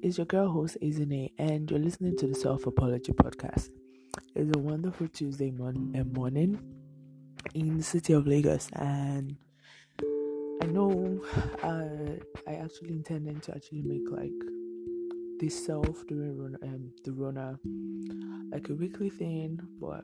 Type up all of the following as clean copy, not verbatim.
It's your girl host Izine, and you're listening to the Self Apology Podcast. It's a wonderful Tuesday morning in the city of Lagos, and I know I actually intended to actually make like this self during the Rona like a weekly thing, but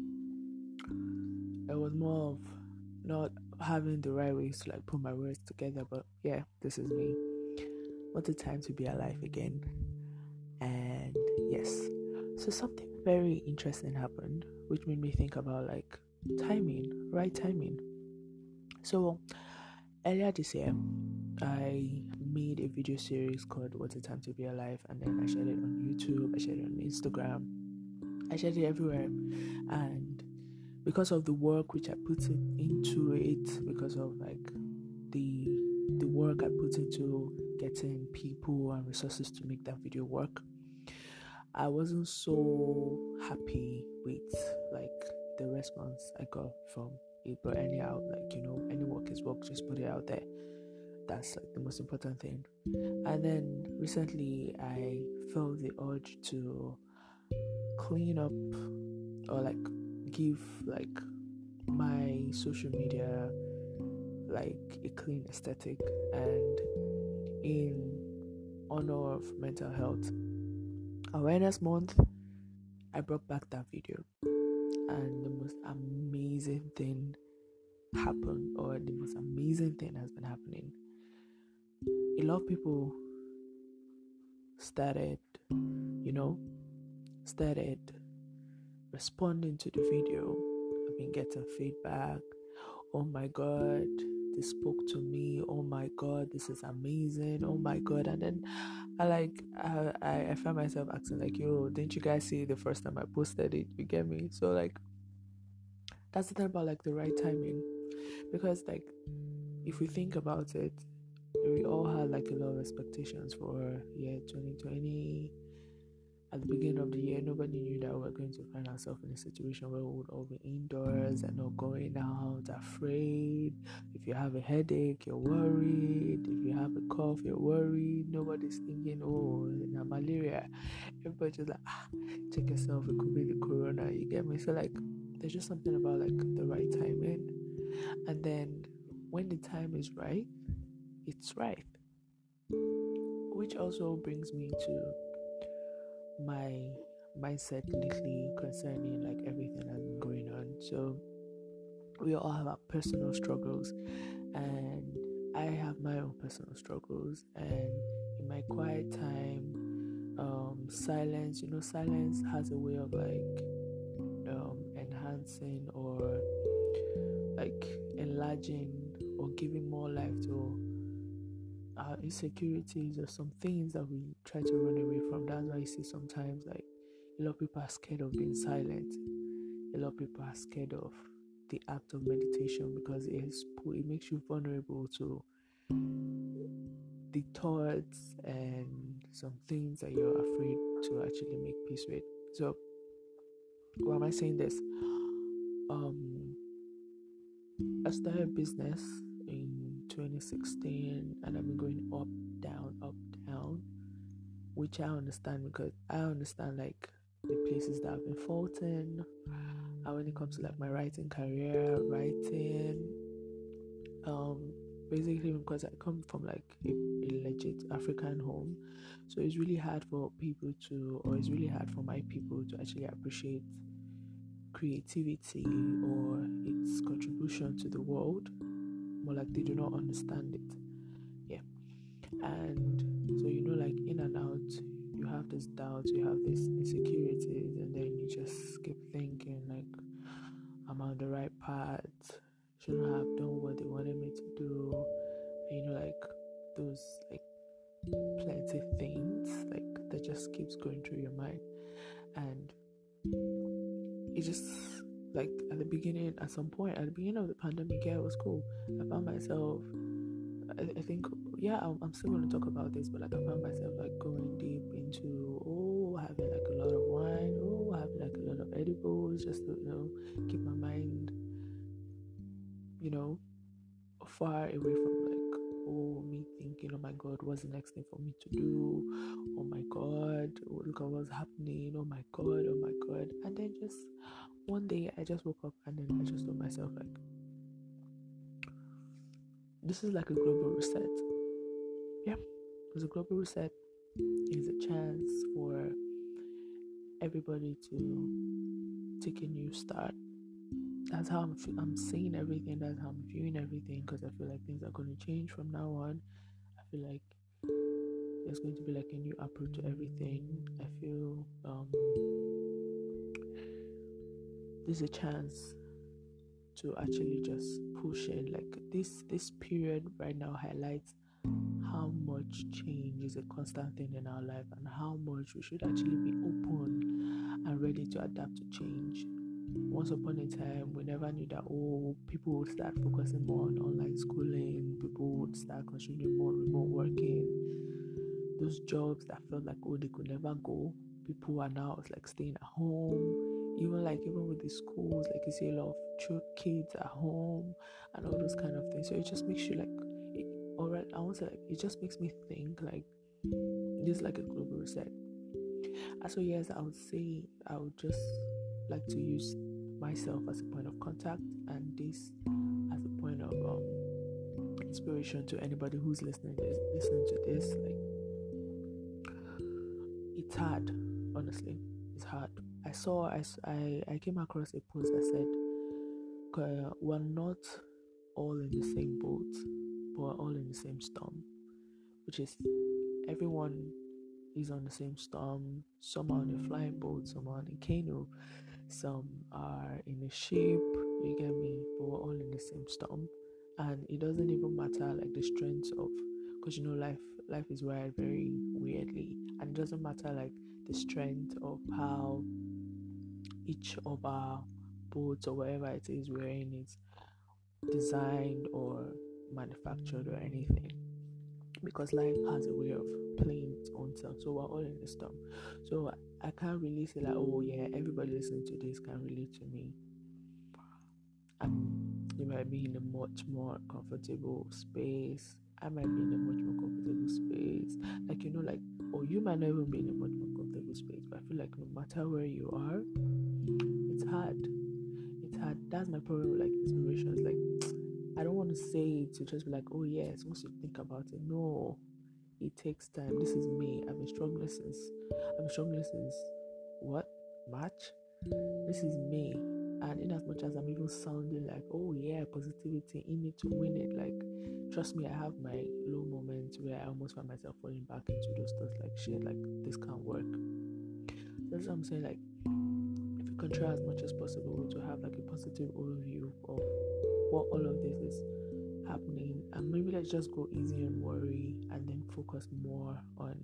it was more of not having the right ways to like put my words together. But yeah, this is me. What a time to be alive again. And yes, so something very interesting happened, which made me think about like right timing. So earlier this year, I made a video series called What a Time to Be Alive, and then I shared it on YouTube, I shared it on Instagram, I shared it everywhere. And because of the work which I put into it, because of like the work I put into getting people and resources to make that video work, I wasn't so happy with like the response I got from it. But anyhow, like any work is work, just put it out there. That's like the most important thing. And then recently I felt the urge to clean up or like give like my social media like a clean aesthetic, and in honor of mental health awareness month, I brought back that video, and the most amazing thing happened, or the most amazing thing has been happening. A lot of people started you know started responding to the video. I've been getting feedback. Oh my god, this spoke to me. Oh my god, this is amazing. Oh my god. And then I find myself asking like, yo, didn't you guys see the first time I posted it? You get me? So like that's the thing about like the right timing, because like if we think about it, we all had like a lot of expectations for year 2020. At the beginning of the year, nobody knew that we were going to find ourselves in a situation where we would all be indoors and not going out, afraid. If you have a headache, you're worried. If you have a cough, you're worried. Nobody's thinking, oh, na malaria. Everybody's just like, check yourself, it could be the corona. You get me? So like, there's just something about like the right timing, and then when the time is right, it's right. Which also brings me to my mindset lately concerning like everything that's been going on. So we all have our personal struggles, and I have my own personal struggles. And in my quiet time, silence, silence has a way of like enhancing or like enlarging or giving more life to our insecurities or some things that we try to run away from. That's why you see sometimes like a lot of people are scared of being silent. A lot of people are scared of the act of meditation because it makes you vulnerable to the thoughts and some things that you're afraid to actually make peace with. So why am I saying this? I started a business in 2016, and I've been going up, down, which I understand, because I understand like the places that I've been faulting. And when it comes to like my writing career, basically because I come from like a legit African home, so it's really hard for it's really hard for my people to actually appreciate creativity or its contribution to the world. More like they do not understand it. Yeah. And so like in and out, you have this doubt, you have these insecurities, and then you just keep thinking like, I'm on the right path, shouldn't have done what they wanted me to do. And like those like plenty things like that just keeps going through your mind. And it just like at some point at the beginning of the pandemic, yeah, it was cool. I found myself, I think, yeah, I'm still going to talk about this, but like I found myself like going deep into having like a lot of wine, having like a lot of edibles, just to keep my mind far away from like, oh, me thinking, oh my God, what's the next thing for me to do? Oh my God, look at what's happening. Oh my God, oh my God. And then just one day I just woke up and then I just told myself like, this is like a global reset. Yeah, it's a global reset. It's a chance for everybody to take a new start. That's how I'm seeing everything. That's how I'm viewing everything, because I feel like things are going to change from now on. I feel like there's going to be like a new approach to everything. I feel there's a chance to actually just push in. Like this period right now highlights how much change is a constant thing in our life, and how much we should actually be open and ready to adapt to change. Once upon a time, we never knew that, oh, people would start focusing more on online schooling, people would start considering more remote working. Those jobs that felt like, oh, they could never go, people are now like staying at home. Even with the schools, like you see a lot of kids at home and all those kind of things. So it just makes you like, I want to like, it just makes me think like this is like a global reset. And so yes, I would say I would just like to use myself as a point of contact, and this as a point of inspiration to anybody who's listening to this. Like, it's hard, honestly. It's hard. I came across a post that said, we're not all in the same boat, but we're all in the same storm, which is everyone is on the same storm. Some are on a flying boat, some are on a canoe, some are in a ship, you get me, but we're all in the same storm. And it doesn't even matter like the strength of, because life is wired very weirdly, and it doesn't matter like the strength of how each of our boats or whatever it is we're in is designed or manufactured or anything, because life has a way of playing its own self. So we're all in the storm. So I can't really say like, oh yeah, everybody listening to this can relate to me. You might be in a much more comfortable space. I might be in a much more comfortable space. Like, like, or you might not even be in a much more comfortable space. But I feel like no matter where you are, it's hard. It's hard. That's my problem with like inspiration. It's like, I don't want to say it to just be like, oh yes, once you think about it. No, it takes time. This is me. I've been struggling since what? March? This is me. And in as much as I'm even sounding like, oh yeah, positivity, in it to win it, like, trust me, I have my low moments where I almost find myself falling back into those thoughts like, shit, like this can't work. That's what I'm saying. Like, if you can try as much as possible to have like a positive overview of what all of this is happening, and maybe let's just go easy on worry and then focus more on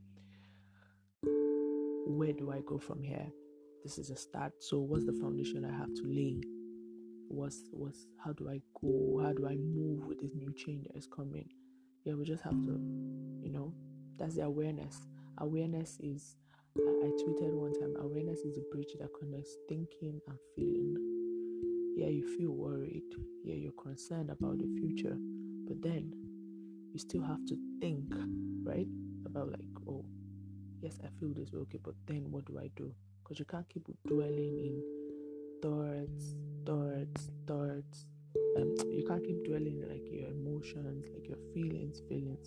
where do I go from here. This is a start, so what's the foundation I have to lay? How do I go? How do I move with this new change that is coming? Yeah, we just have to, that's the awareness is, I tweeted one time, awareness is a bridge that connects thinking and feeling. Yeah, you feel worried, yeah, you're concerned about the future, but then you still have to think, right, about like, oh yes, I feel this way, okay, but then what do I do? Because you can't keep dwelling in thoughts. You can't keep dwelling in like your emotions, like your feelings.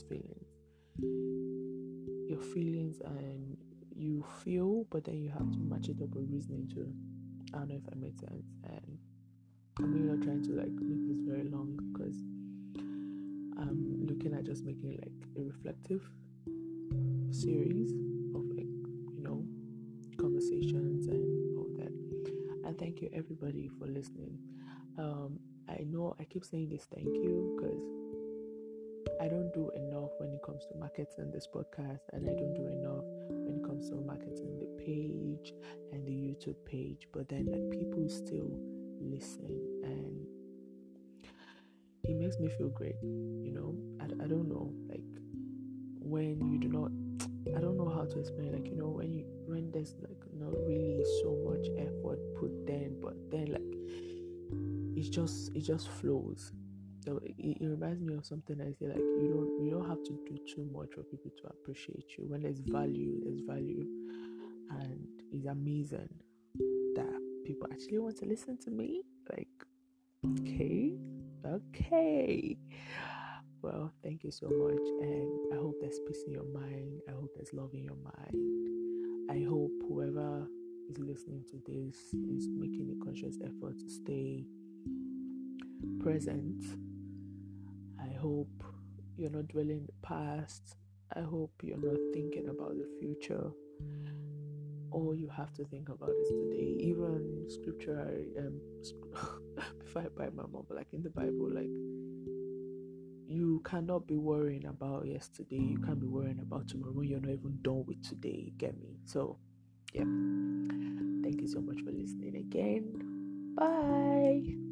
Your feelings, and you feel, but then you have to match it up with reasoning too. I don't know if I made sense. And I'm really not trying to like make this very long, because I'm looking at just making like a reflective series of like, conversations and all that. And thank you everybody for listening. I know I keep saying this thank you because I don't do enough when it comes to marketing this podcast, and I don't do enough when it comes to marketing the page and the YouTube page. But then like people still listen, and it makes me feel great. I don't know, like when you do not, I don't know how to explain, like when there's like not really so much effort put then, but then like it just flows. So it reminds me of something I say, like you don't have to do too much for people to appreciate you. When there's value, and it's amazing that people actually want to listen to me. Like, okay. Well, thank you so much, and I hope there's peace in your mind. I hope there's love in your mind. I hope whoever is listening to this is making a conscious effort to stay present. I hope you're not dwelling in the past. I hope you're not thinking about the future. All you have to think about is today. Even scripture, before I buy my mom, like in the Bible, like you cannot be worrying about yesterday. You can't be worrying about tomorrow when you're not even done with today. Get me? So, yeah. Thank you so much for listening again. Bye.